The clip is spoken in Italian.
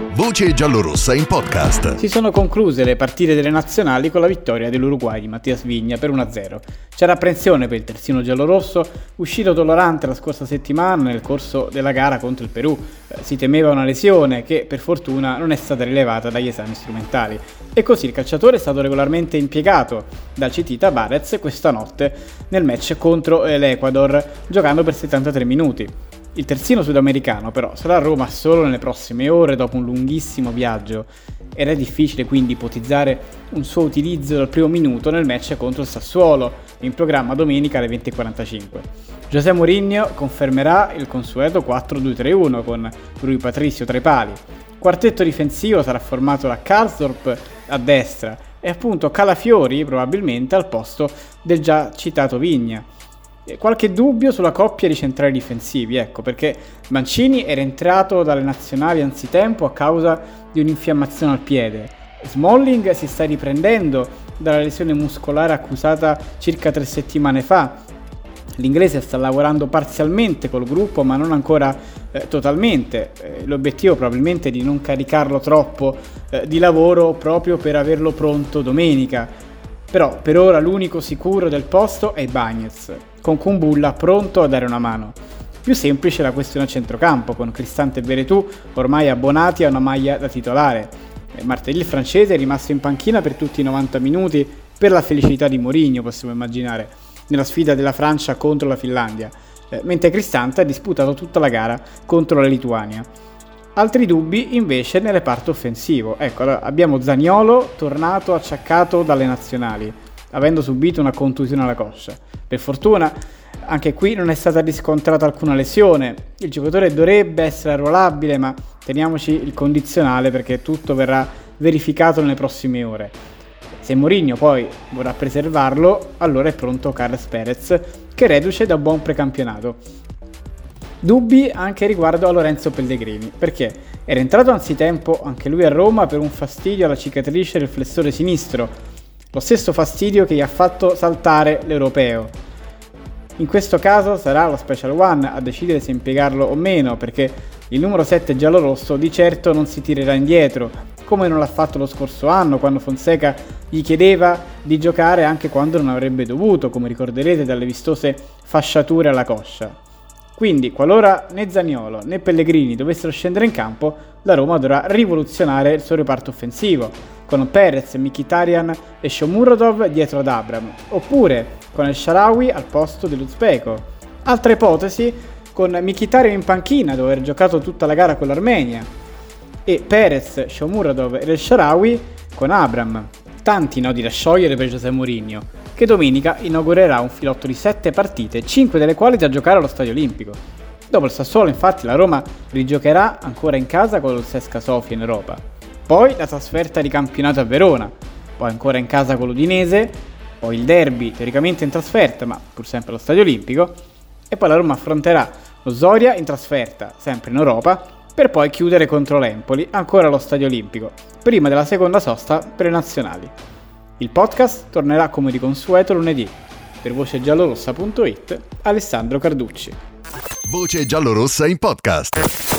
Voce giallorossa in podcast. Si sono concluse le partite delle nazionali con la vittoria dell'Uruguay di Mattias Vigna per 1-0. C'era apprensione per il terzino giallorosso, uscito dolorante la scorsa settimana nel corso della gara contro il Perù. Si temeva una lesione che per fortuna non è stata rilevata dagli esami strumentali. E così il calciatore è stato regolarmente impiegato dal CT Tabarez questa notte nel match contro l'Ecuador, giocando per 73 minuti. Il terzino sudamericano però sarà a Roma solo nelle prossime ore dopo un lunghissimo viaggio ed è difficile quindi ipotizzare un suo utilizzo dal primo minuto nel match contro il Sassuolo, in programma domenica alle 20:45. José Mourinho confermerà il consueto 4-2-3-1 con Rui Patricio tra i pali. Quartetto difensivo sarà formato da Karsdorp a destra e appunto Calafiori probabilmente al posto del già citato Vigna. Qualche dubbio sulla coppia di centrali difensivi, perché Mancini era entrato dalle nazionali anzitempo a causa di un'infiammazione al piede. Smalling si sta riprendendo dalla lesione muscolare accusata circa 3 settimane fa. L'inglese sta lavorando parzialmente col gruppo ma non ancora totalmente. L'obiettivo probabilmente è di non caricarlo troppo di lavoro proprio per averlo pronto domenica. Però per ora l'unico sicuro del posto è Bagnez, con Kumbulla pronto a dare una mano. Più semplice la questione a centrocampo, con Cristante e Veretout ormai abbonati a una maglia da titolare. Martelly il francese è rimasto in panchina per tutti i 90 minuti per la felicità di Mourinho, possiamo immaginare, nella sfida della Francia contro la Finlandia, mentre Cristante ha disputato tutta la gara contro la Lituania. Altri dubbi invece nel reparto offensivo. Allora, abbiamo Zaniolo tornato acciaccato dalle nazionali, avendo subito una contusione alla coscia. Per fortuna anche qui non è stata riscontrata alcuna lesione. Il giocatore dovrebbe essere arruolabile, ma teniamoci il condizionale perché tutto verrà verificato nelle prossime ore. Se Mourinho poi vorrà preservarlo, allora è pronto Carles Perez, che è reduce da un buon precampionato. Dubbi anche riguardo a Lorenzo Pellegrini, perché era entrato anzitempo anche lui a Roma per un fastidio alla cicatrice del flessore sinistro, lo stesso fastidio che gli ha fatto saltare l'Europeo. In questo caso sarà lo Special One a decidere se impiegarlo o meno, perché il numero 7 giallorosso di certo non si tirerà indietro, come non l'ha fatto lo scorso anno quando Fonseca gli chiedeva di giocare anche quando non avrebbe dovuto, come ricorderete dalle vistose fasciature alla coscia. Quindi, qualora né Zaniolo né Pellegrini dovessero scendere in campo, la Roma dovrà rivoluzionare il suo reparto offensivo, con Perez, Mkhitaryan e Shomurodov dietro ad Abraham, oppure con El Shaarawy al posto dell'Uzbeko. Altra ipotesi, con Mkhitaryan in panchina dopo aver giocato tutta la gara con l'Armenia, e Perez, Shomurodov e El Shaarawy con Abraham. Tanti nodi da sciogliere per José Mourinho, che domenica inaugurerà un filotto di 7 partite, 5 delle quali da giocare allo Stadio Olimpico. Dopo il Sassuolo, infatti, la Roma rigiocherà ancora in casa con il CSKA Sofia in Europa. Poi la trasferta di campionato a Verona, poi ancora in casa con l'Udinese, poi il derby teoricamente in trasferta, ma pur sempre allo Stadio Olimpico, e poi la Roma affronterà lo Zoria in trasferta, sempre in Europa, per poi chiudere contro l'Empoli, ancora allo Stadio Olimpico, prima della seconda sosta per le nazionali. Il podcast tornerà come di consueto lunedì. Per vocegiallorossa.it, Alessandro Carducci. Voce giallorossa in podcast.